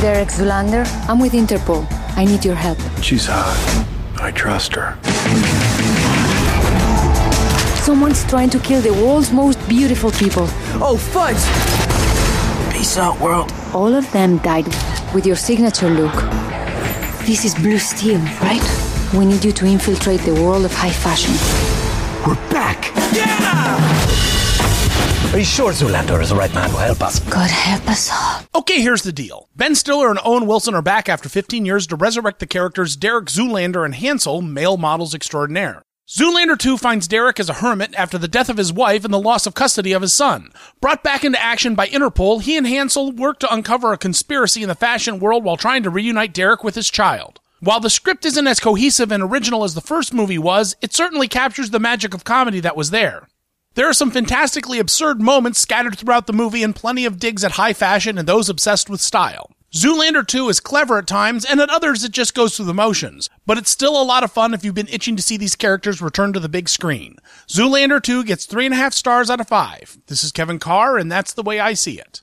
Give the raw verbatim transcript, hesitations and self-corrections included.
Derek Zoolander. I'm with Interpol. I need your help. She's hot. I trust her. Someone's trying to kill the world's most beautiful people. Oh, fudge! Peace out, world. All of them died with your signature look. This is Blue Steel, right? We need you to infiltrate the world of high fashion. We're back! Yeah! Are you sure Zoolander is the right man to help us? God help us all. Okay, here's the deal. Ben Stiller and Owen Wilson are back after fifteen years to resurrect the characters Derek Zoolander and Hansel, male models extraordinaire. Zoolander two finds Derek as a hermit after the death of his wife and the loss of custody of his son. Brought back into action by Interpol, he and Hansel work to uncover a conspiracy in the fashion world while trying to reunite Derek with his child. While the script isn't as cohesive and original as the first movie was, it certainly captures the magic of comedy that was there. There are some fantastically absurd moments scattered throughout the movie and plenty of digs at high fashion and those obsessed with style. Zoolander two is clever at times, and at others it just goes through the motions. But it's still a lot of fun if you've been itching to see these characters return to the big screen. Zoolander two gets three and a half stars out of five. This is Kevin Carr, and that's the way I see it.